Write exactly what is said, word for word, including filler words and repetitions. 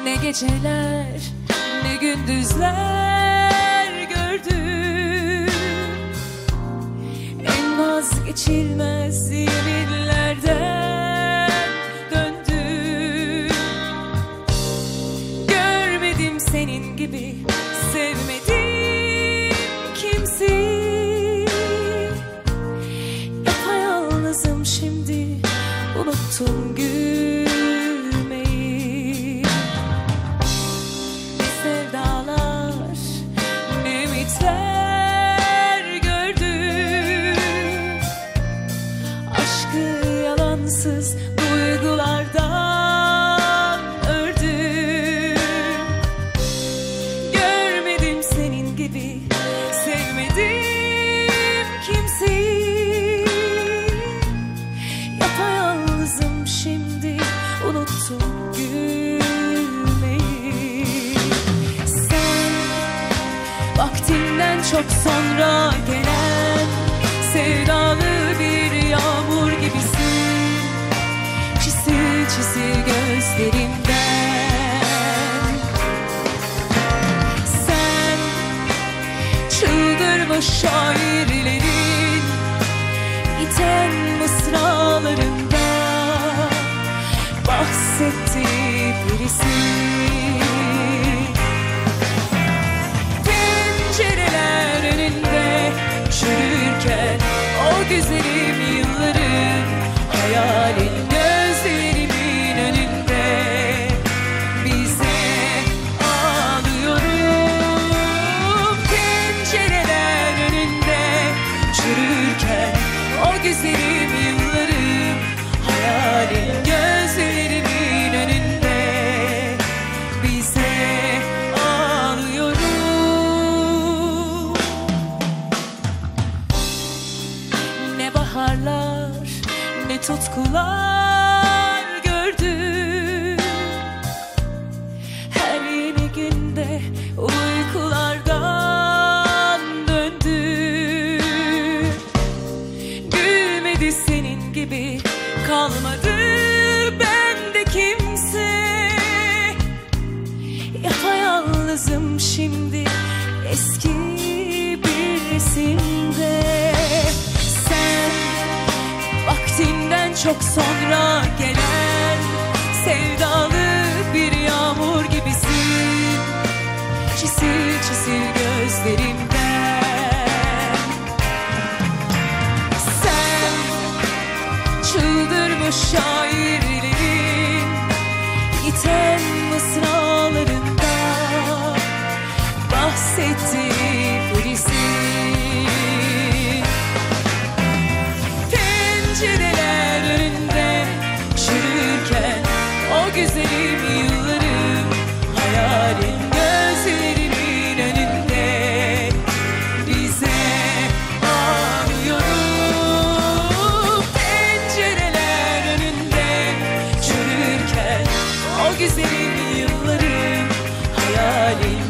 Ne geceler ne gündüzler gördüm, en vazgeçilmez yeminlerden döndüm. Görmedim senin gibi, sevmedim kimseyi. Yapayalnızım şimdi, unuttum gülmeyi. Ne sevdalar ne ümitler gördüm, aşkı yalansız duygulardan ördüm. Görmedim senin gibi, sevmedim kimseyi. Yapayalnızım şimdi, unuttum gülmeyi. Sen vaktinden çok sonra gelen sevdalı bir yağmur gibisin. Çisil çisil gözlerimden. Sen çıldırmış şairlerin iten mısralarında bahsetti birisi. Pencereler önünde çürürken o güzelim yıllarım, hayalin gözlerimin önünde bize ağlıyorum. Pencereler önünde çürürken o güzelim yıllarım, hayalin gözlerimin önünde bize ağlıyorum. Ne baharlar ne tutkular gördüm, her yeni günde uykulardan döndüm. Gülmedi senin gibi, kalmadı bende kimse. Yapayalnızım şimdi, eski bir resimde. Sen vaktinden çok sonra gelen sevdalı bir yağmur gibisin. Çisil çisil gözlerimden. Sen çıldırmış şairlerin iten mısralarında bahsetti birisi. Pencereler önünde çürürken o güzelim yıllarım, hayalin gözlerimin önünde bize ağlıyorum. Pencereler önünde çürürken o güzelim yıllarım, hayalin